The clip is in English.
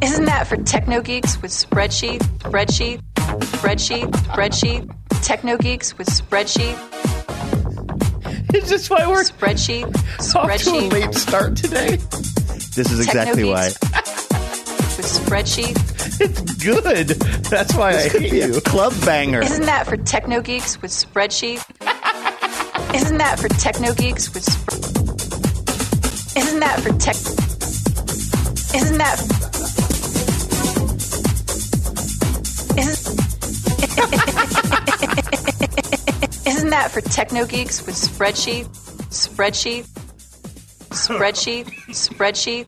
Isn't that for techno geeks with spreadsheet? Techno geeks with spreadsheet. Is this why we're Spreadsheet. off to a late start today? This is exactly why. With spreadsheet. It's good. That's why I hate you. Club banger. Isn't that for techno geeks with spreadsheet? Isn't that for techno geeks with Isn't that for tech Isn't that Isn't that for techno geeks with spreadsheet? Spreadsheet.